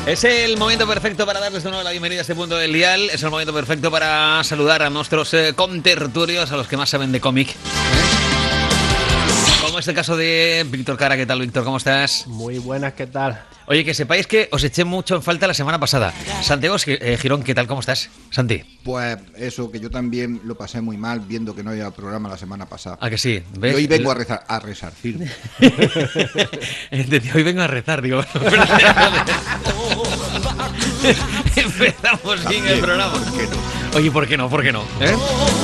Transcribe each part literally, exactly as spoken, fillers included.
Es el momento perfecto para darles de nuevo la bienvenida a este punto del dial. Es el momento perfecto para saludar a nuestros eh, contertulios, a los que más saben de cómic. Como es el caso de Víctor Cara. ¿Qué tal, Víctor? ¿Cómo estás? Muy buenas, ¿qué tal? Oye, que sepáis que os eché mucho en falta la semana pasada. Santiago eh, Girón, ¿qué tal? ¿Cómo estás, Santi? Pues eso, que yo también lo pasé muy mal viendo que no había programa la semana pasada. ¿A que sí? ¿Ves? Y hoy vengo a, rezar, a resarcir. Hoy vengo a rezar, digo. Empezamos bien el programa. ¿Por qué no? Oye, ¿por qué no? ¿Por qué no? ¿Eh?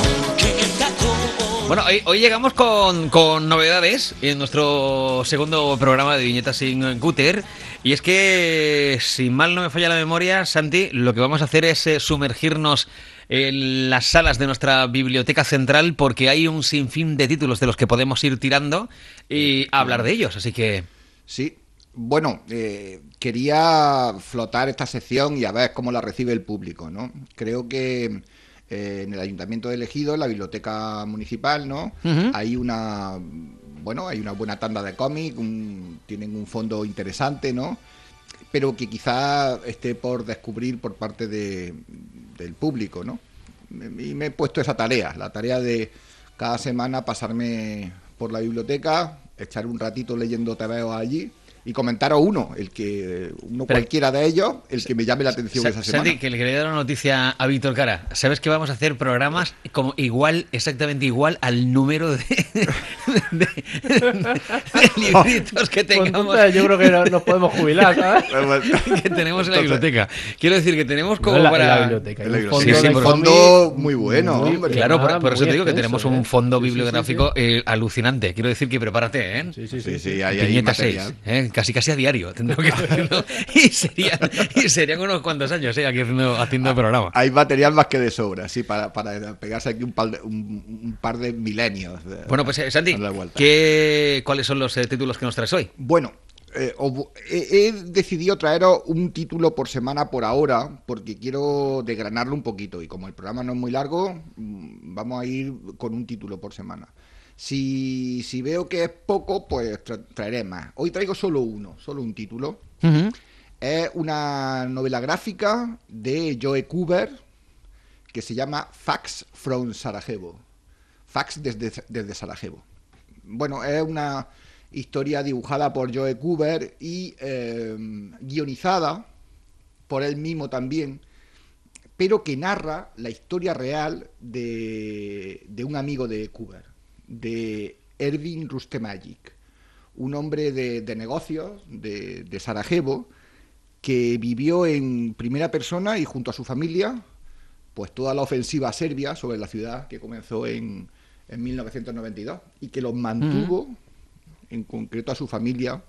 Bueno, hoy, hoy llegamos con, con novedades en nuestro segundo programa de Viñetas sin Cúter. Y es que, si mal no me falla la memoria, Santi, lo que vamos a hacer es eh, sumergirnos en las salas de nuestra biblioteca central, porque hay un sinfín de títulos de los que podemos ir tirando y hablar de ellos, así que... Sí, bueno, eh, quería flotar esta sección y a ver cómo la recibe el público, ¿no? Creo que... Eh, en el Ayuntamiento de Ejido, en la biblioteca municipal, ¿no? Uh-huh. Hay una, bueno, hay una buena tanda de cómics, un, tienen un fondo interesante, ¿no? Pero que quizá esté por descubrir por parte de, del público, ¿no? Y me he puesto esa tarea, la tarea de cada semana pasarme por la biblioteca, echar un ratito leyendo tebeos allí. Y comentaros uno, el que uno Pero, cualquiera de ellos, el que me llame la atención Sa- esa semana. Santi, que le quería dar una noticia a Víctor Cara. ¿Sabes que vamos a hacer programas como igual, exactamente igual al número de, de, de, de libritos que tengamos? Pues, yo creo que no, nos podemos jubilar, ¿sabes? Que tenemos en la biblioteca. Quiero decir que tenemos como no la, para... En la biblioteca. En la un fondo, sí, sí, de un fondo muy bueno, muy, hombre. Claro, por, por eso te digo que extenso, tenemos ¿eh? un fondo sí, bibliográfico sí, sí, sí. Eh, alucinante. Quiero decir que prepárate, ¿eh? Sí, sí, sí. Sí, sí, sí. hay, hay Viñeta seis, material. ¿eh? Casi casi a diario. Tendré que decirlo. Y serían, y serían unos cuantos años, ¿eh? Aquí haciendo, haciendo el programa. Hay material más que de sobra, sí, para, para pegarse aquí un par de, un, un par de milenios. De, bueno, pues eh, Santi, de ¿qué, ¿cuáles son los eh, títulos que nos traes hoy? Bueno, eh, he, he decidido traeros un título por semana por ahora, porque quiero desgranarlo un poquito. Y como el programa no es muy largo, vamos a ir con un título por semana. Si, si veo que es poco, pues tra- traeré más. Hoy traigo solo uno, solo un título. Uh-huh. Es una novela gráfica de Joe Kubert que se llama Facts from Sarajevo. Facts desde, desde Sarajevo. Bueno, es una historia dibujada por Joe Kubert y eh, guionizada por él mismo también, pero que narra la historia real de, de un amigo de Kubert, de Ervin Rustemagic, un hombre de, de negocios de, de Sarajevo que vivió en primera persona y junto a su familia pues toda la ofensiva serbia sobre la ciudad que comenzó en, en mil novecientos noventa y dos y que los mantuvo, uh-huh. en concreto a su familia,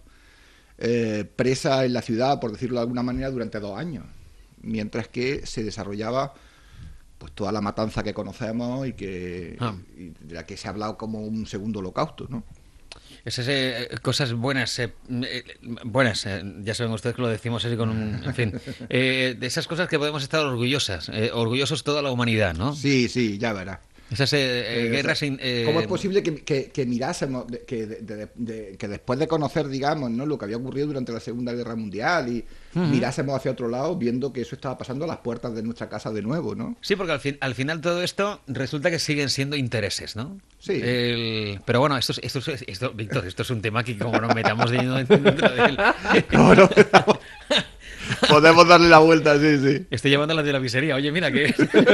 eh, presa en la ciudad, por decirlo de alguna manera, durante dos años, mientras que se desarrollaba pues toda la matanza que conocemos y que ah. y de la que se ha hablado como un segundo holocausto, ¿no? Esas eh, cosas buenas, eh, eh, buenas, eh, ya saben ustedes que lo decimos así con un, en fin, eh, de esas cosas que podemos estar orgullosas, eh, orgullosos toda la humanidad, ¿no? Sí, sí, ya verás. Esas eh, eh, guerras... Eh, ¿Cómo es posible que, que, que mirásemos, que, de, de, de, que después de conocer, digamos, ¿no?, lo que había ocurrido durante la Segunda Guerra Mundial y uh-huh. mirásemos hacia otro lado viendo que eso estaba pasando a las puertas de nuestra casa de nuevo, ¿no? Sí, porque al, fin, al final todo esto resulta que siguen siendo intereses, ¿no? Sí. El, pero bueno, esto, esto, esto, esto, Víctor, esto es un tema que como nos metamos de lleno dentro de él... ¿Cómo no? Podemos darle la vuelta, sí, sí. Estoy llevando la de la pizzería. Oye, mira, que,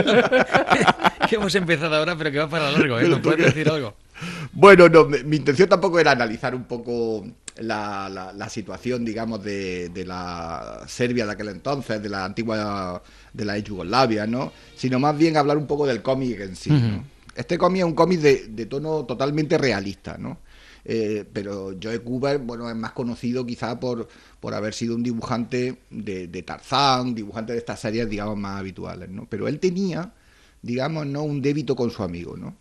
que hemos empezado ahora, pero que va para largo, ¿eh? ¿Nos puedes decir algo? Bueno, no, mi, mi intención tampoco era analizar un poco la, la, la situación, digamos, de, de la Serbia de aquel entonces, de la antigua, de la Yugoslavia, ¿no? Sino más bien hablar un poco del cómic en sí, uh-huh. ¿no? Este cómic es un cómic de, de tono totalmente realista, ¿no? Eh, pero Joe Kubert, bueno, es más conocido quizá por, por haber sido un dibujante de, de Tarzán, dibujante de estas series, digamos, más habituales, ¿no? Pero él tenía, digamos, ¿no?, un débito con su amigo, ¿no?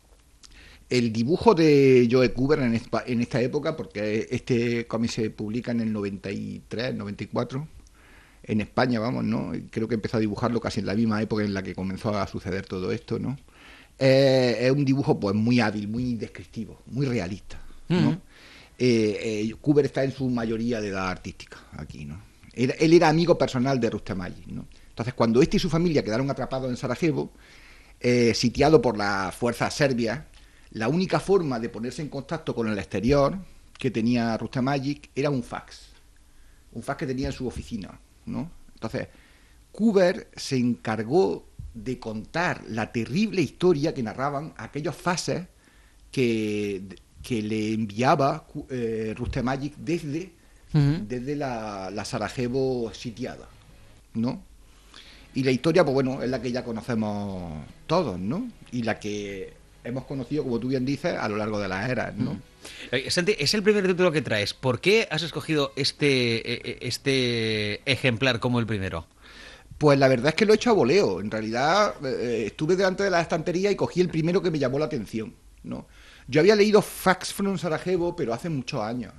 El dibujo de Joe Kubert en esta, en esta época, porque este cómic se publica en el noventa y tres, noventa y cuatro, en España, vamos, ¿no? Creo que empezó a dibujarlo casi en la misma época en la que comenzó a suceder todo esto, ¿no? Eh, es un dibujo, pues, muy hábil, muy descriptivo, muy realista, ¿no? Uh-huh. Eh, eh, Kubert está en su mayoría de edad artística aquí, ¿no? Era, él era amigo personal de Rustem Agic, ¿no? Entonces, cuando este y su familia quedaron atrapados en Sarajevo, eh, sitiado por las fuerzas serbias, la única forma de ponerse en contacto con el exterior que tenía Rustem Agic era un fax. Un fax que tenía en su oficina, ¿no? Entonces, Kuber se encargó de contar la terrible historia que narraban aquellos faxes que, que le enviaba eh, Rustem Agic desde, uh-huh. desde la, la Sarajevo sitiada, ¿no? Y la historia, pues bueno, es la que ya conocemos todos, ¿no? Y la que hemos conocido, como tú bien dices, a lo largo de las eras, ¿no? Uh-huh. Eh, Santi, es el primer título que traes. ¿Por qué has escogido este, este ejemplar como el primero? Pues la verdad es que lo he hecho a voleo. En realidad eh, estuve delante de la estantería y cogí el primero que me llamó la atención, ¿no? Yo había leído Fax from Sarajevo, pero hace muchos años.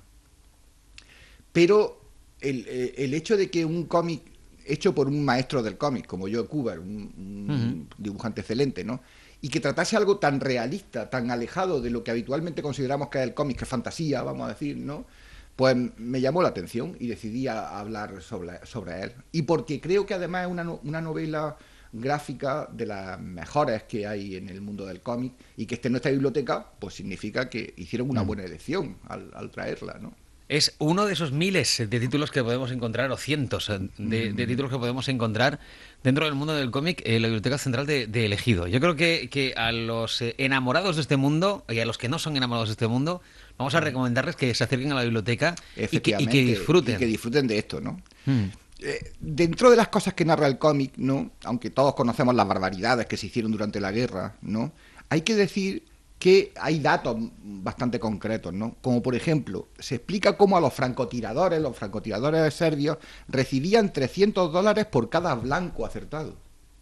Pero el, el hecho de que un cómic hecho por un maestro del cómic, como Joe Kubert, un, un uh-huh. dibujante excelente, ¿no? Y que tratase algo tan realista, tan alejado de lo que habitualmente consideramos que es el cómic, que es fantasía, vamos a decir, ¿no? Pues me llamó la atención y decidí a hablar sobre, sobre él. Y porque creo que además es una, una novela gráfica de las mejores que hay en el mundo del cómic, y que esté en nuestra biblioteca, pues significa que hicieron una buena elección al, al traerla, ¿no? Es uno de esos miles de títulos que podemos encontrar, o cientos de, de títulos que podemos encontrar dentro del mundo del cómic en la Biblioteca Central de, de El Ejido. Yo creo que, que a los enamorados de este mundo y a los que no son enamorados de este mundo, vamos a recomendarles que se acerquen a la biblioteca y que, y que disfruten. Y que disfruten de esto, ¿no? Hmm. Eh, dentro de las cosas que narra el cómic, ¿no? Aunque todos conocemos las barbaridades que se hicieron durante la guerra, ¿no? Hay que decir que hay datos bastante concretos, ¿no? Como por ejemplo, se explica cómo a los francotiradores, los francotiradores serbios, recibían trescientos dólares por cada blanco acertado.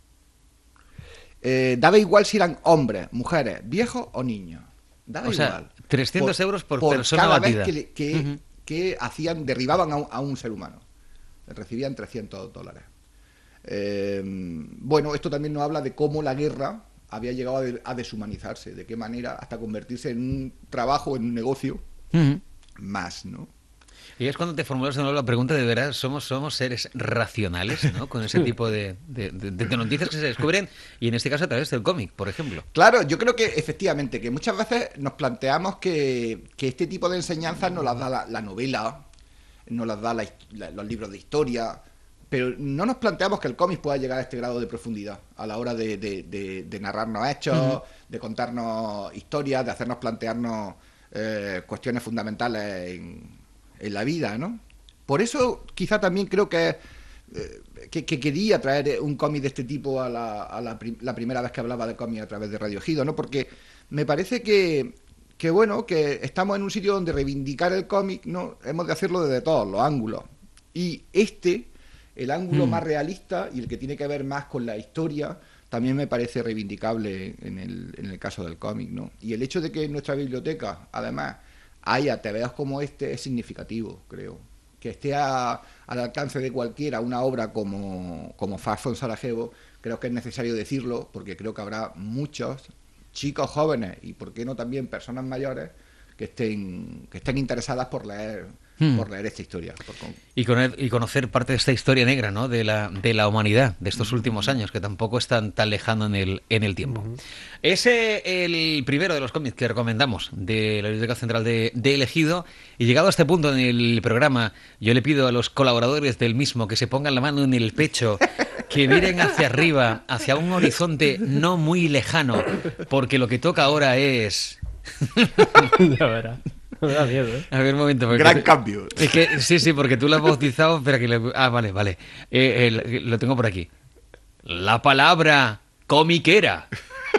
Eh, daba igual si eran hombres, mujeres, viejos o niños. Daba o sea, igual. trescientos por, euros por, por persona cada batida. Vez que, le, que, uh-huh. que hacían, derribaban a un, a un ser humano. Recibían trescientos dólares. Eh, bueno, esto también nos habla de cómo la guerra había llegado a, de, a deshumanizarse, de qué manera, hasta convertirse en un trabajo, en un negocio uh-huh. más, ¿no? Y es cuando te formulas de nuevo la pregunta de veras, ¿somos, somos seres racionales, ¿no? Con ese tipo de, de, de, de noticias que se descubren, y en este caso a través del cómic, por ejemplo. Claro, yo creo que efectivamente, que muchas veces nos planteamos que, que este tipo de enseñanzas nos las da la, la novela, nos las da la, la, los libros de historia, pero no nos planteamos que el cómic pueda llegar a este grado de profundidad a la hora de, de, de, de narrarnos hechos, uh-huh. de contarnos historias, de hacernos plantearnos eh, cuestiones fundamentales en, en la vida, ¿no? Por eso quizá también creo que, eh, que, que quería traer un cómic de este tipo a, la, a la, prim- la primera vez que hablaba de cómic a través de Radio Ejido, ¿no? Porque me parece que, que, bueno, que estamos en un sitio donde reivindicar el cómic, ¿no? Hemos de hacerlo desde todos los ángulos. Y este... el ángulo mm. más realista y el que tiene que ver más con la historia también me parece reivindicable en el, en el caso del cómic, ¿no? Y el hecho de que en nuestra biblioteca, además, haya tebeos como este es significativo, creo. Que esté a, al alcance de cualquiera una obra como, como Fax from Sarajevo, creo que es necesario decirlo, porque creo que habrá muchos chicos jóvenes y, por qué no, también personas mayores que estén, que estén interesadas por leer... Hmm. por leer esta historia. Por con... y, con, y conocer parte de esta historia negra, ¿no? de, la, de la humanidad, de estos últimos años, que tampoco es tan, tan lejano en el, en el tiempo. Uh-huh. Ese es el primero de los cómics que recomendamos de la Biblioteca Central de, de El Ejido. Y llegado a este punto en el programa, yo le pido a los colaboradores del mismo que se pongan la mano en el pecho, que miren hacia arriba, hacia un horizonte no muy lejano, porque lo que toca ahora es... Ya verás. Me da miedo, ¿eh? A ver, un momento. Gran te... cambio. Es que, sí, sí, porque tú lo has bautizado. Espera que le... Ah, vale, vale. Eh, eh, lo tengo por aquí. La palabra comiquera.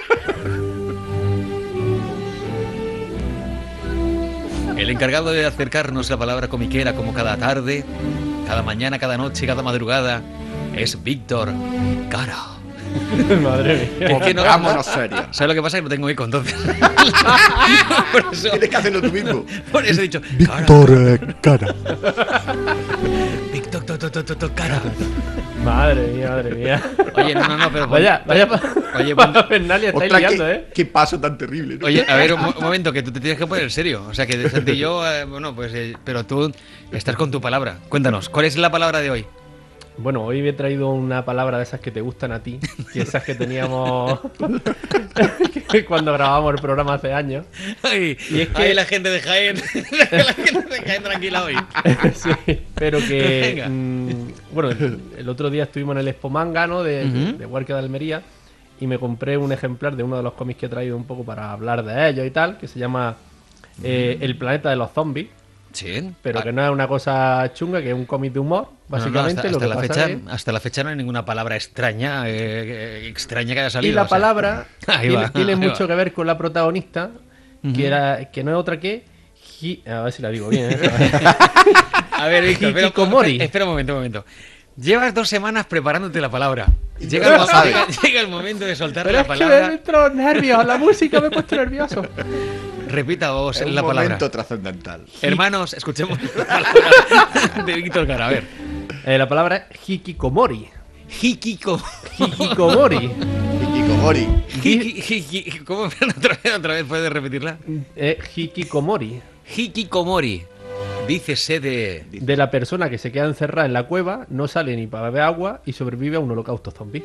El encargado de acercarnos a la palabra comiquera como cada tarde, cada mañana, cada noche, cada madrugada, es Víctor Cara. Madre mía. Es que no, vámonos serios. ¿Sabes lo que pasa? Que lo tengo eco, entonces. Por eso, tienes que hacerlo tú mismo. Por eso he dicho Víctor Cara. Víctor to, to, to, to, cara. Madre mía, madre mía. Oye, no, no, no, pero... Vaya, vaya pa... Oye, para Fernalia estáis Ostras, liando, qué, ¿eh? qué paso tan terrible, ¿no? Oye, a ver, un, mo- un momento, que tú te tienes que poner en serio. O sea, que Santi y yo, eh, bueno, pues, eh, pero tú estás con tu palabra. Cuéntanos, ¿cuál es la palabra de hoy? Bueno, hoy me he traído una palabra de esas que te gustan a ti, y esas que teníamos que cuando grabamos el programa hace años. Ay, Y es que- ay, la gente de Jaén, la gente de Jaén tranquila hoy. Sí, pero que... Venga. mm, bueno, el, el otro día estuvimos en el Expo Manga, ¿no? De, Ujú. de Huarca de Almería, y me compré un ejemplar de uno de los cómics que he traído un poco para hablar de ellos y tal, que se llama eh, El planeta de los zombies, Sí. pero Ah, que no es una cosa chunga, que es un cómic de humor, no, no, básicamente. hasta, lo hasta que la pasa fecha, es- hasta la fecha no hay ninguna palabra extraña, eh, eh, extraña que haya Y salido. la o sea. palabra Ahí tiene, va, tiene ahí mucho va. que ver con la protagonista, Ujú. que, era, que no es otra que... Hi- a ver si la digo bien, ¿eh? A ver, Víctor, espera, Hikikomori. espera, espera un momento, un momento. Llevas dos semanas preparándote la palabra. Y Llega no el, la mo- sabes. llega- llega el momento de soltar Pero la es que me palabra. entro nervios, la música me he puesto nervioso. Repita vos Es un la palabra. momento trascendental. Hermanos, escuchemos la palabra de Víctor Cara. A ver. Eh, la palabra es hikikomori. Hikiko. Hikikomori. Hikikomori. Hiki, hiki, ¿Cómo? Otra vez, otra vez, ¿puedes repetirla? Eh, hikikomori. Hikikomori. Dícese de... De la persona que se queda encerrada en la cueva, no sale ni para beber agua y sobrevive a un holocausto zombie.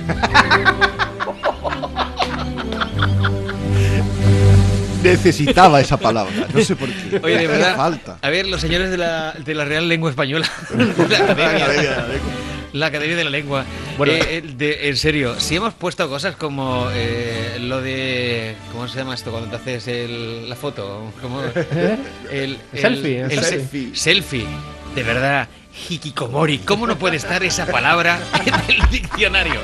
Necesitaba esa palabra, no sé por qué. Oye, de Hacía verdad. falta. A ver, los señores de la, de la Real Lengua Española. La Academia, la Academia de la Lengua. Bueno. Eh, eh, de- en serio, si hemos puesto cosas como eh, lo de... ¿Cómo se llama esto? Cuando te haces el- la foto. ¿Cómo? El, Selfie, el se- selfie. selfie. De verdad, hikikomori. ¿Cómo no puede estar esa palabra en el diccionario?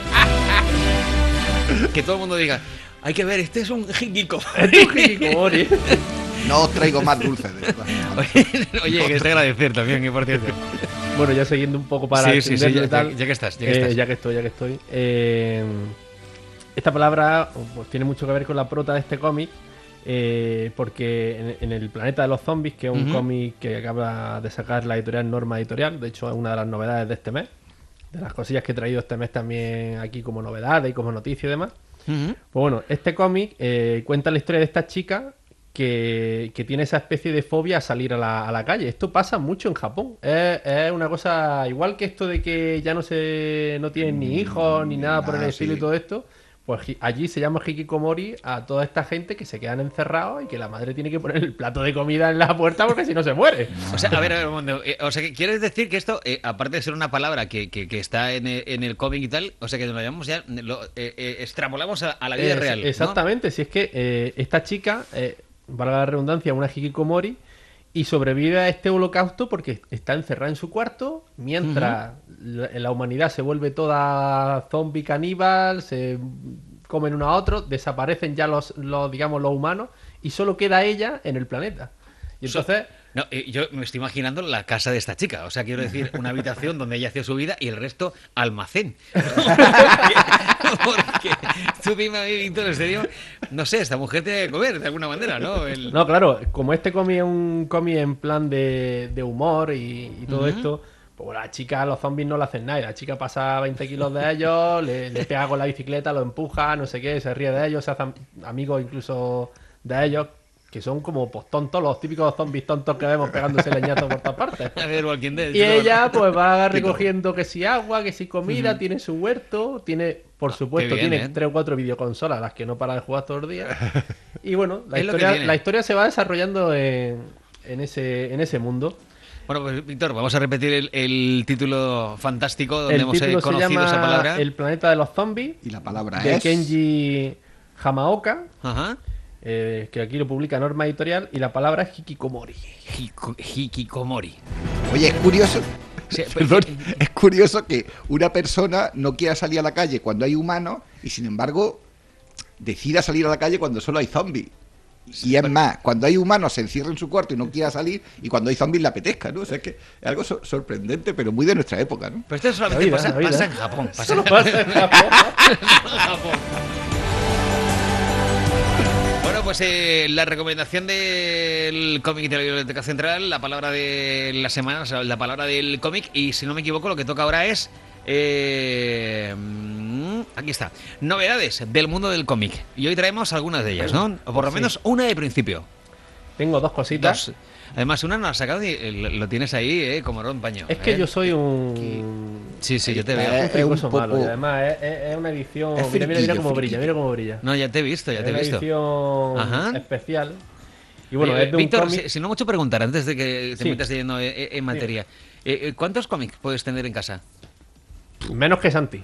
Que todo el mundo diga, hay que ver, este es un hikikomori. Es un hikikomori. No os traigo más dulces. de verdad. Oye, oye, que es de agradecer también, que por cierto. Bueno, ya siguiendo un poco para Sí, sí, sí, entenderlo ya, y tal, ya- ya que estás, ya que eh, estás. ya que estoy, ya que estoy. Eh, esta palabra pues, tiene mucho que ver con la prota de este cómic, eh, porque en, en el planeta de los zombies, que es un Ujú. cómic que acaba de sacar la editorial Norma Editorial, de hecho es una de las novedades de este mes, de las cosillas que he traído este mes también aquí como novedades y como noticias y demás. Ujú. Pues bueno, este cómic eh, cuenta la historia de esta chica que, que tiene esa especie de fobia a salir a la, a la calle. Esto pasa mucho en Japón. Es, es una cosa igual que esto de que ya no se no tienen ni hijos ni nada por el Ah, estilo sí. y todo esto. Pues hi- allí se llama hikikomori a toda esta gente que se quedan encerrados y que la madre tiene que poner el plato de comida en la puerta porque si no se muere. O sea, a ver, a ver, un momento. Eh, o sea, que ¿quieres decir que esto, eh, aparte de ser una palabra que, que, que está en el, en el cómic y tal, o sea, que nos lo llamamos ya, lo eh, eh, extrapolamos a, a la vida Es- real? ¿no? Exactamente, si es que eh, esta chica, eh, valga la redundancia, una hikikomori, y sobrevive a este holocausto porque está encerrada en su cuarto, mientras la, la humanidad se vuelve toda zombie caníbal, se comen uno a otro, desaparecen ya los, los digamos, los humanos, y solo queda ella en el planeta. Y So- entonces... No, eh, yo me estoy imaginando la casa de esta chica. O sea, quiero decir, una habitación donde ella hacía su vida y el resto almacén. porque, porque tú dime a mí, Víctor, en serio, no sé, esta mujer tiene que comer de alguna manera, ¿no? El- No, claro, como este cómic es un cómic en plan de, de humor y, y todo Ujú. esto, pues la chica a los zombies no le hacen nada. y La chica pasa veinte kilos de ellos, le, le pega con la bicicleta, lo empuja, no sé qué, se ríe de ellos, se hacen amigos incluso de ellos, que son como pues tontos, los típicos zombies tontos que vemos pegándose leñazos por todas partes. A ver, Walking Dead. Y ¿no? ella pues va recogiendo que si agua, que si comida, tiene su huerto, tiene, por supuesto, qué bien, tiene ¿eh? tres o cuatro videoconsolas a las que no para de jugar todos los días. Y bueno, la Es lo que historia, tiene. la historia se va desarrollando en, en ese, en ese mundo. Bueno, pues Víctor, vamos a repetir el, el título fantástico donde El hemos eh, título se conocido llama esa palabra. El planeta de los zombies, Y la palabra de es. Kenji Hamaoka, Ajá. eh, que aquí lo publica Norma Editorial, y la palabra es hikikomori. Hiko- Hikikomori. Oye, es curioso. Sí, pues, Perdón, es curioso que una persona no quiera salir a la calle cuando hay humanos y sin embargo decida salir a la calle cuando solo hay zombies. Y es más, cuando hay humanos se encierra en su cuarto y no quiera salir, y cuando hay zombies le apetezca, ¿no? O sea, es que es algo sor- sorprendente, pero muy de nuestra época, ¿no? Pero esto solamente La vida, pasa, la vida. pasa en Japón. Pasa Solo en pasa en Japón. Japón. Bueno, pues pues eh, la recomendación del cómic de la Biblioteca Central, la palabra de la semana, o sea, la palabra del cómic, y si no me equivoco, lo que toca ahora es... Eh, aquí está, novedades del mundo del cómic. Y hoy traemos algunas de ellas, ¿no? O por lo menos Sí. una de principio. Tengo dos cositas. Dos. Además, una no la has sacado y lo lo tienes ahí, ¿eh? Como oro en paño. Es que ¿eh? yo soy un... Sí, sí, yo te Eh, veo. un es un fricoso poco- malo. Y además es, es- es una edición... Es Mira, mira, mira friquillo, cómo brilla, friquillo. mira cómo brilla. No, ya te he visto, ya Es te he una visto. edición Ajá. especial. Y bueno, Oye, es de un Víctor, cómic... si, si no mucho preguntar, antes de que te Sí. metas de lleno en, en materia, eh, eh, ¿cuántos cómics puedes tener en casa? Menos que Santi.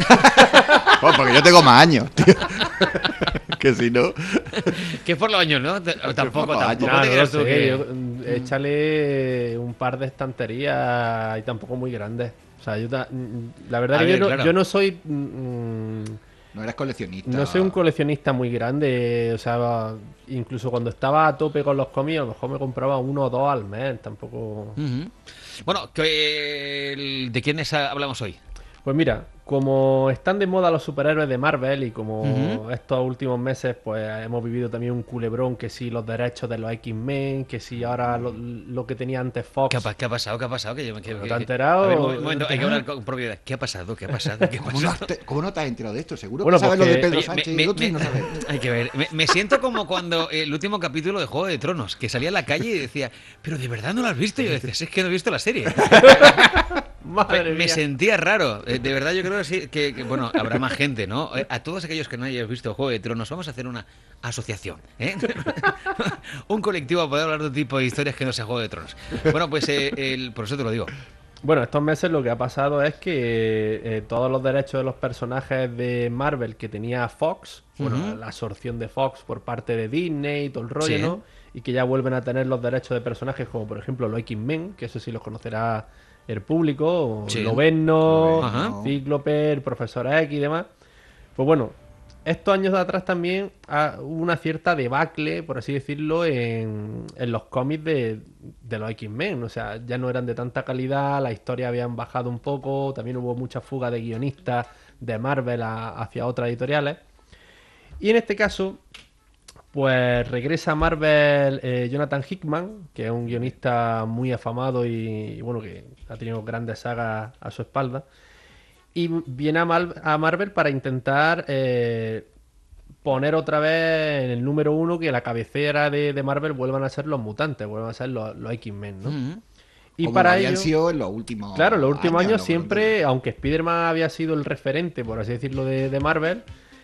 Oh, porque yo tengo más años, tío. Que si no. Que por los años, ¿no? Te- Tampoco, por los tampoco No, te no creas sé, tú que... yo, mm, échale un par de estanterías y tampoco muy grandes. O sea, yo ta- mm, la verdad A que ver, yo, no, claro. yo no soy mm, No eres coleccionista. no soy un coleccionista muy grande. O sea, incluso cuando estaba a tope con los cómics, a lo mejor me compraba uno o dos al mes. Tampoco. Ujú. Bueno, que, el- ¿de quiénes hablamos hoy? Pues mira, como están de moda los superhéroes de Marvel y como Ujú. estos últimos meses pues hemos vivido también un culebrón, que si los derechos de los X-Men, que si ahora lo, lo que tenía antes Fox. ¿Qué ha, pa- qué ha pasado? ¿Qué ha pasado? Que yo me que- ¿No que- te has que- enterado? A ver, un momento, un momento, hay que hablar con propiedad. ¿Qué ha pasado? ¿Qué ha pasado? ¿Qué ha ¿Cómo no, pasado? te, cómo no te has enterado de esto? Seguro Bueno, que sabes pues lo de que- Pedro Oye, Sánchez me- y me- el otro y no me- sabes. hay que ver. Me, me siento como cuando eh, el último capítulo de Juego de Tronos, que salía a la calle y decía, pero de verdad no lo has visto. Y yo decía, "Si es que no he visto la serie. Madre Me mía. sentía raro. Eh, De verdad, yo creo que sí, que, que, bueno, habrá más gente, ¿no? Eh, A todos aquellos que no hayáis visto Juego de Tronos, vamos a hacer una asociación, ¿eh? Un colectivo para poder hablar de un tipo de historias que no sea Juego de Tronos. Bueno, pues eh, el, por eso te lo digo. Bueno, estos meses lo que ha pasado es que eh, todos los derechos de los personajes de Marvel que tenía Fox, bueno, Ujú. la absorción de Fox por parte de Disney y todo el rollo, Sí. ¿no? Y que ya vuelven a tener los derechos de personajes como por ejemplo los X-Men, que eso sí los conocerá el público, o Sí. Lobezno, Ajá. Cíclope, el Profesor X y demás. Pues bueno, estos años de atrás también ah, hubo una cierta debacle, por así decirlo, en, en los cómics de, de los X-Men. O sea, ya no eran de tanta calidad, la historia habían bajado un poco, también hubo mucha fuga de guionistas de Marvel a- hacia otras editoriales. Y en este caso, pues regresa a Marvel eh, Jonathan Hickman, que es un guionista muy afamado y, y bueno, que ha tenido grandes sagas a su espalda. Y viene a, Mal- a Marvel para intentar eh, poner otra vez en el número uno que la cabecera de, de Marvel vuelvan a ser los mutantes, vuelvan a ser los, los X-Men, ¿no? Ujú. Y Como para habían ello, sido en los últimos claro, en los últimos años, ¿no? siempre, aunque Spider-Man había sido el referente, por así decirlo, de, de Marvel,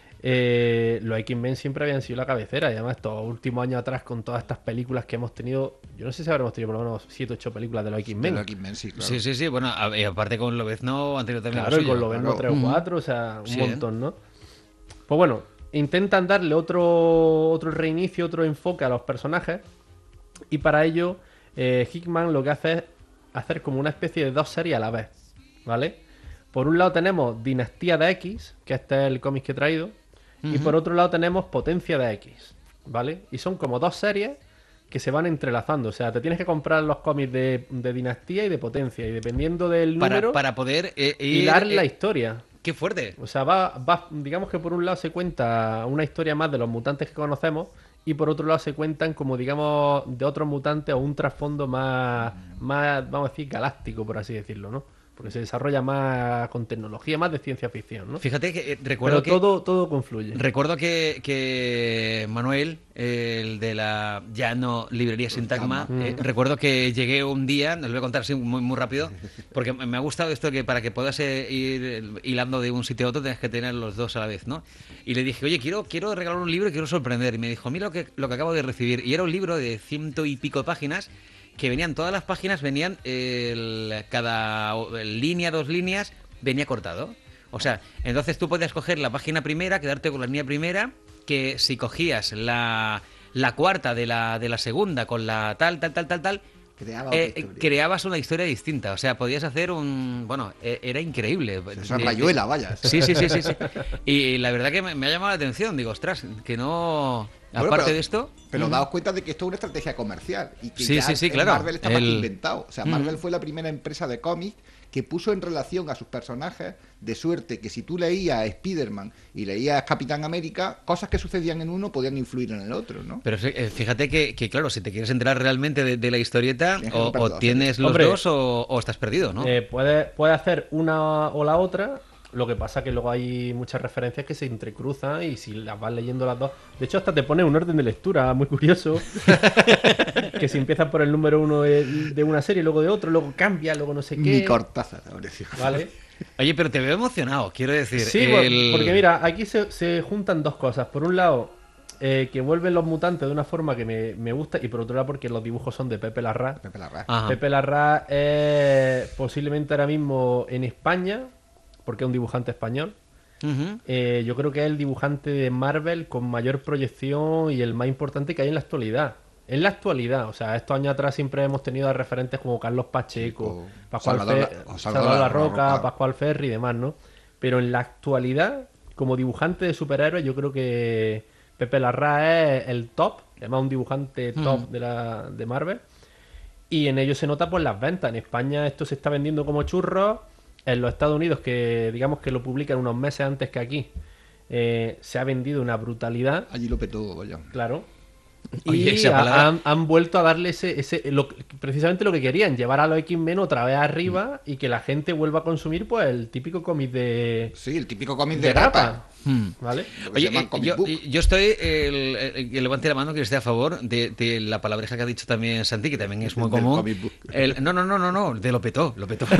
eh, los X-Men siempre habían sido la cabecera. Y además, estos últimos años atrás, con todas estas películas que hemos tenido, yo no sé si habremos tenido por lo menos siete o ocho películas de los De X-Men. los X-Men, sí, claro. Sí, sí, sí. Bueno, a- y aparte con Lobezno han tenido también Claro, lo y con suyo. lo ven claro. tres o Ujú. cuatro, o sea, un Sí, ¿eh? montón, ¿no? Pues bueno, intentan darle otro, otro reinicio, otro enfoque a los personajes. Y para ello, eh, Hickman lo que hace es hacer como una especie de dos series a la vez, ¿vale? Por un lado tenemos Dinastía de X, que este es el cómic que he traído. Y Ujú. por otro lado tenemos Potencia de X, ¿vale? Y son como dos series que se van entrelazando. O sea, te tienes que comprar los cómics de, de Dinastía y de Potencia. Y dependiendo del Para, número, para poder eh, ir... hilar eh, la historia. ¡Qué fuerte! O sea, va, va, digamos que por un lado se cuenta una historia más de los mutantes que conocemos y por otro lado se cuentan como, digamos, de otros mutantes o un trasfondo más, más, vamos a decir, galáctico, por así decirlo, ¿no? Porque se desarrolla más con tecnología, más de ciencia ficción, ¿no? Fíjate que eh, recuerdo Pero que... todo, todo confluye. Recuerdo que, que Manuel, el de la ya no librería Sintagma, Mm. eh, recuerdo que llegué un día, os lo voy a contar así muy, muy rápido, porque me ha gustado esto que para que puedas eh, ir hilando de un sitio a otro tienes que tener los dos a la vez, ¿no? Y le dije, oye, quiero, quiero regalar un libro y quiero sorprender. Y me dijo, mira lo que, lo que acabo de recibir. Y era un libro de ciento y pico páginas que venían, todas las páginas venían, el, cada línea, dos líneas, venía cortado. O sea, entonces tú podías coger la página primera, quedarte con la línea primera, que si cogías la, la cuarta de la, de la segunda con la tal, tal, tal, tal, tal, Creaba otra eh, historia. creabas una historia distinta. O sea, podías hacer un... Bueno, eh, era increíble. Eso es De- rayuela, vaya. Sí, sí, sí, sí, sí. Y la verdad que me, me ha llamado la atención. Digo, ostras, que no... Bueno, Aparte pero- de esto... Pero mm, daos cuenta de que esto es una estrategia comercial y que Sí, ya sí, sí, en claro. Marvel está más que El- inventado. O sea, Mm. Marvel fue la primera empresa de cómics que puso en relación a sus personajes, de suerte que si tú leías a Spider-Man y leías Capitán América, cosas que sucedían en uno podían influir en el otro, ¿no? Pero fíjate que, que claro, si te quieres enterar realmente de, de la historieta, o, o dos, tienes los Hombre, dos o, o estás perdido, ¿no? Eh, puedes puede hacer una o la otra. Lo que pasa que luego hay muchas referencias que se entrecruzan y si las vas leyendo las dos... De hecho, hasta te pone un orden de lectura muy curioso. Que si empiezas por el número uno de, de una serie, luego de otro, luego cambia, luego no sé qué... Mi Cortázar, ahora sí. ¿Vale? Oye, pero te veo emocionado, quiero decir. Sí, el... porque mira, aquí se, se juntan dos cosas. Por un lado, eh, que vuelven los mutantes de una forma que me, me gusta, y por otro lado porque los dibujos son de Pepe Larraz. Pepe Larraz. Ajá. Pepe Larraz es posiblemente ahora mismo en España, porque es un dibujante español. Uh-huh. Eh, yo creo que es el dibujante de Marvel con mayor proyección y el más importante que hay en la actualidad. En la actualidad, o sea, estos años atrás siempre hemos tenido a referentes como Carlos Pacheco, Chico, Pascual Salvador Fe- La- o Salvador Salvador La La Roca, Roca. Pascual Ferri y demás, ¿no? Pero en la actualidad, como dibujante de superhéroes, yo creo que Pepe Larraz es el top, además un dibujante top Mm. de, la, de Marvel. Y en ello se nota por las ventas. En España esto se está vendiendo como churros. En los Estados Unidos, que digamos que lo publican unos meses antes que aquí, eh, se ha vendido una brutalidad, Allí lo petó, vaya. claro. Oye, Y esa ha- palabra- han, han vuelto a darle ese, ese lo- precisamente lo que querían, llevar a los X-Men otra vez arriba y que la gente vuelva a consumir pues el típico cómic de, Sí, el típico cómic de de grapa. grapa. Hmm. ¿Vale? Lo que Oye, se llama eh, comic yo, book. yo estoy, el, el- que levante la mano que esté a favor de, de la palabreja que ha dicho también Santi, que también es muy Del común. comic book. El- no, no, no, no, no, de lo petó, lo petó.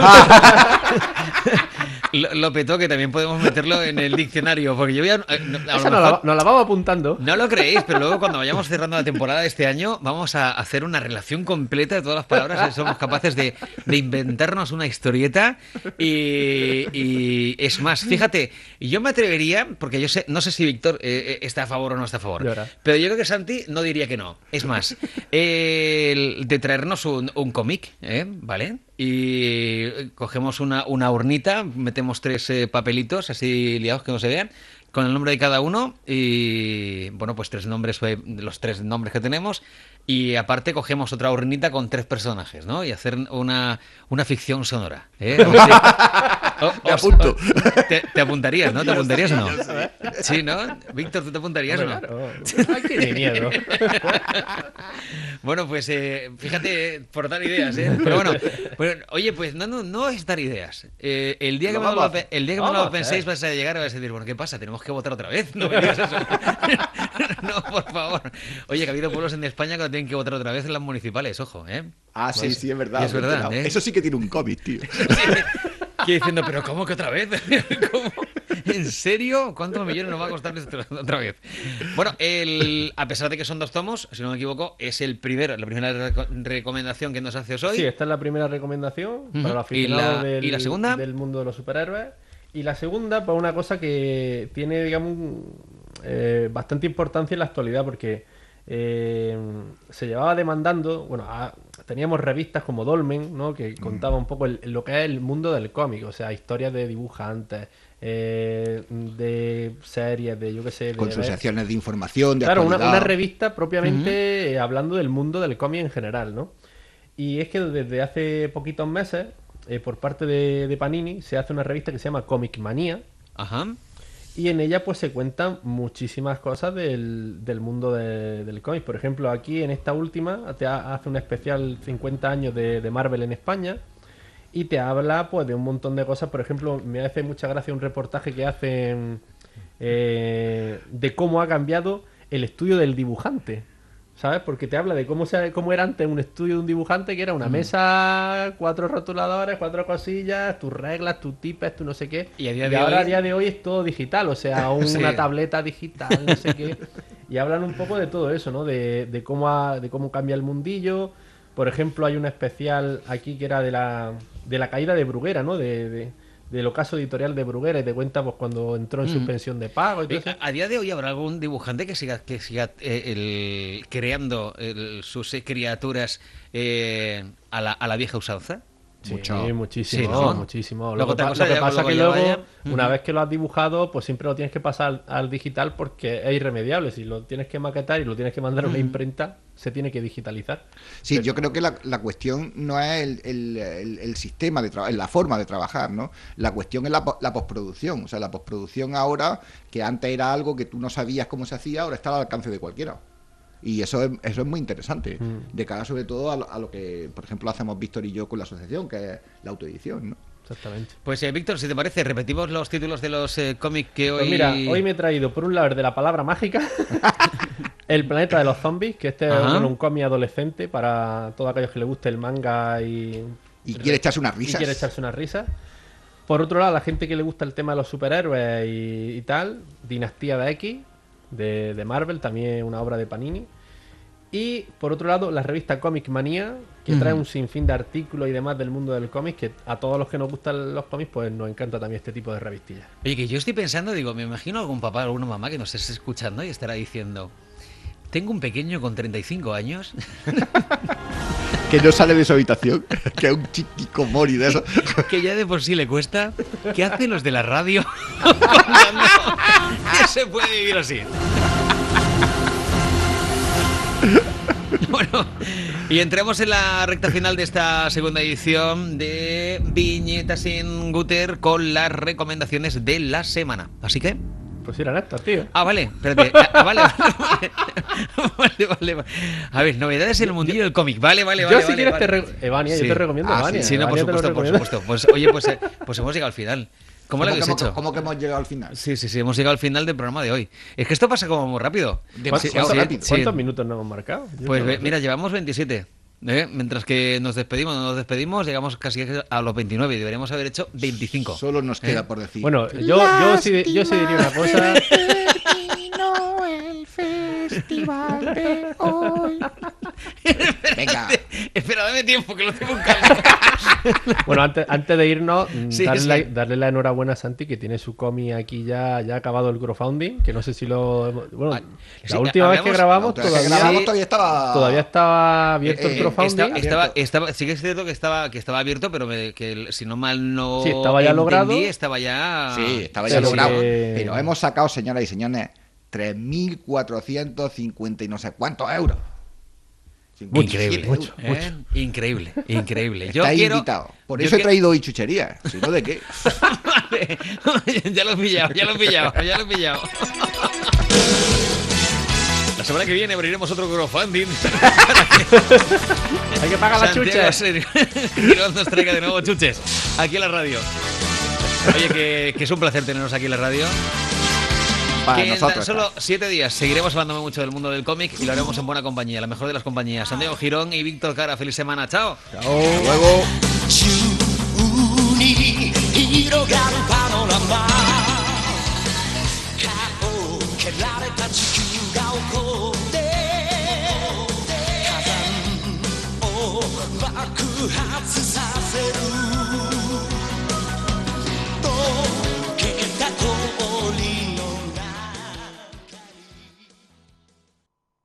lo, lo petó, que también podemos meterlo en el diccionario, porque yo voy a... eh, no, a lo Esa nos mejor- la, nos la vamos apuntando. no lo creéis, pero luego cuando vayamos cerrando la temporada de este año, vamos a hacer una relación completa de todas las palabras. y Somos capaces de, de inventarnos una historieta. Y, y es más, fíjate, yo me atrevería, porque yo sé, no sé si Víctor eh, está a favor o no está a favor, Ya verás. pero yo creo que Santi no diría que no. Es más, el de traernos un, un cómic, ¿eh? ¿Vale? Y cogemos una, una urnita, metemos tres eh, papelitos así liados que no se vean, con el nombre de cada uno y, bueno, pues tres nombres, eh, los tres nombres que tenemos, y aparte cogemos otra urnita con tres personajes, ¿no? Y hacer una, una ficción sonora, ¿eh? O sea, o- Me o- apunto. o- te, te apuntarías, ¿no? ¿Te apuntarías o no? Sí, ¿no? Víctor, ¿tú te apuntarías o no? Claro. Ay, qué miedo. Bueno, pues eh, fíjate, por dar ideas, ¿eh? Pero bueno, pues, oye, pues no, no, no es dar ideas. Eh, el día que, Lo me lo, vamos a pe- hacer. el día que me Vamos lo a hacer. penséis vais a llegar y vais a decir, bueno, ¿qué pasa? Tenemos que votar otra vez. No me digas eso. No, por favor. Oye, que ha habido pueblos en España que tienen que votar otra vez en las municipales, ojo, ¿eh? Ah, sí, Pues, sí, es verdad. y es me he verdad, enterado. ¿eh? Eso sí que tiene un cómic, tío. Que diciendo, pero ¿cómo que otra vez? ¿Cómo? ¿En serio? ¿Cuántos millones nos va a costar esto otra vez? Bueno, el, a pesar de que son dos tomos, si no me equivoco, es el primero, la primera reco- recomendación que nos haces hoy. Sí, esta es la primera recomendación Ujú. para los ¿Y aficionados la- del, y la segunda? del mundo de los superhéroes. Y la segunda, pues una cosa que tiene, digamos, un- eh, bastante importancia en la actualidad, porque eh, se llevaba demandando, bueno, a- teníamos revistas como Dolmen, ¿no? Que contaba un poco el- lo que es el mundo del cómic, o sea, historias de dibujantes, eh, de series, de yo qué sé, de Con sus ver- secciones de información, de Claro, una, actualidad. una revista propiamente eh, hablando del mundo del cómic en general, ¿no? Y es que desde hace poquitos meses, eh, por parte de, de Panini, se hace una revista que se llama Comic Manía, Ajá. y en ella pues se cuentan muchísimas cosas del, del mundo de- del cómic. Por ejemplo, aquí en esta última te ha- hace un especial cincuenta años de, de Marvel en España y te habla pues de un montón de cosas. Por ejemplo, me hace mucha gracia un reportaje que hacen eh, de cómo ha cambiado el estudio del dibujante. ¿Sabes? Porque te habla de cómo, se, cómo era antes un estudio de un dibujante, que era una mesa, cuatro rotuladores, cuatro cosillas, tus reglas, tus tipes, tu no sé qué. Y a día de ahora, hoy- a día de hoy es todo digital, o sea, una Sí. tableta digital, no sé qué. Y hablan un poco de todo eso, ¿no? De, de cómo ha- de cómo cambia el mundillo. Por ejemplo, hay una especial aquí que era de la, de la caída de Bruguera, ¿no? De, de- del ocaso editorial de Bruguera, y te cuenta pues cuando entró en Mm. suspensión de pago y todo Eh, eso. A, a día de hoy habrá algún dibujante que siga, que siga eh, el- creando el- sus eh, criaturas eh, a, la, a la vieja usanza. Sí, Mucho. muchísimo, Sí, ¿no? muchísimo. Luego Lo que, otra pa- cosa lo que ya pasa luego que ya luego, vaya. una Ujú. vez que lo has dibujado, pues siempre lo tienes que pasar al, al digital porque es irremediable. Si lo tienes que maquetar y lo tienes que mandar a una imprenta, se tiene que digitalizar. Sí, yo creo que la, la cuestión no es el, el- el- el sistema de trabajo, la forma de trabajar, ¿no? La cuestión es la, po- la postproducción. O sea, la postproducción ahora, que antes era algo que tú no sabías cómo se hacía, ahora está al alcance de cualquiera. Y eso es, eso es muy interesante, Mm. de cara sobre todo a lo, a lo que, por ejemplo, hacemos Víctor y yo con la asociación, que es la autoedición, ¿no? Exactamente. Pues eh, Víctor, si te parece, repetimos los títulos de los eh, cómics que hoy... Pues mira, hoy me he traído por un lado el de la palabra mágica, El planeta de los zombies, que este es Ajá. bueno, un cómic adolescente para todos aquellos que les guste el manga y... Y quiere echarse unas y risas. quiere echarse unas risas. Por otro lado, la gente que le gusta el tema de los superhéroes y, y tal, Dinastía de X, de, de Marvel, también una obra de Panini. Y por otro lado, la revista Comic Manía, que trae Ujú. un sinfín de artículos y demás del mundo del cómic, que a todos los que nos gustan los cómics, pues nos encanta también este tipo de revistillas. Oye, que yo estoy pensando, digo, me imagino algún papá o alguna mamá que nos esté escuchando y estará diciendo, tengo un pequeño con treinta y cinco años Que no sale de su habitación, que es un chiquico mori de eso. que ya de por sí le cuesta. ¿Qué hacen los de la radio contando que se puede vivir así? Bueno, y entramos en la recta final de esta segunda edición de Viñetas en Guter con las recomendaciones de la semana. Así que... Pues eran estas, tío. Ah, vale, espérate. Ah, vale, vale, vale, vale, vale. A ver, novedades en el mundillo del cómic. Vale, vale, vale. Yo si vale, quieres vale. te re- Evania, Sí. yo te recomiendo Ah, Evania. sí, Sí, no, por Evania te lo supuesto, por recomiendo. supuesto. Pues oye, pues, eh, pues hemos llegado al final. ¿Cómo lo ¿Cómo habéis que hemos- hecho? ¿Cómo que hemos llegado al final? Sí, sí, sí, hemos llegado al final del programa de hoy. Es que esto pasa como muy rápido. Demasiado Sí, rápido. sí. ¿Cuántos minutos nos hemos marcado? Yo Pues no ve- lo sé. mira, llevamos veintisiete. ¿eh? Mientras que nos despedimos, no nos despedimos, llegamos casi a los veintinueve y deberíamos haber hecho veinticinco. Solo nos queda ¿Eh? por decir. Bueno, yo, yo, sí, yo sí diría una cosa. Terminó el festival de hoy. Venga. Espera, dame tiempo que lo estoy buscando. Bueno, antes, antes de irnos, mm, Sí, darle, sí. La, darle la enhorabuena a Santi, que tiene su cómic aquí ya, ya ha acabado el crowdfunding, que no sé si lo... hemos- Bueno, Ah, la sí, última vez que habíamos- grabamos La última vez todavía, que grabamos todavía estaba. todavía estaba abierto Eh, el eh, crowdfunding. Estaba, estaba, estaba- sí que es cierto que estaba, que estaba abierto, pero me- que el- si no mal no Sí, estaba ya entendí, logrado. estaba ya... Sí, estaba ya Pero logrado. que- Pero hemos sacado, señoras y señores, tres mil cuatrocientos cincuenta y no sé cuántos euros. Increíble, cincuenta y siete euros. ¿eh? increíble, increíble. Yo Estáis quiero... invitados. Por yo eso he que- traído hoy chucherías. Si no, ¿de qué? Vale. Ya lo he pillado, ya lo he pillado, ya lo he pillado. La semana que viene abriremos otro crowdfunding. Hay que pagar las Santiago chuches. Girón nos traiga de nuevo chuches aquí en la radio. Oye, que, que es un placer tenernos aquí en la radio. Para Que en tan nosotros. solo siete días seguiremos hablando mucho del mundo del cómic y lo haremos en buena compañía, la mejor de las compañías. Santiago Girón y Víctor Cara, feliz semana, chao. Hasta luego. 急に広がるパノラマ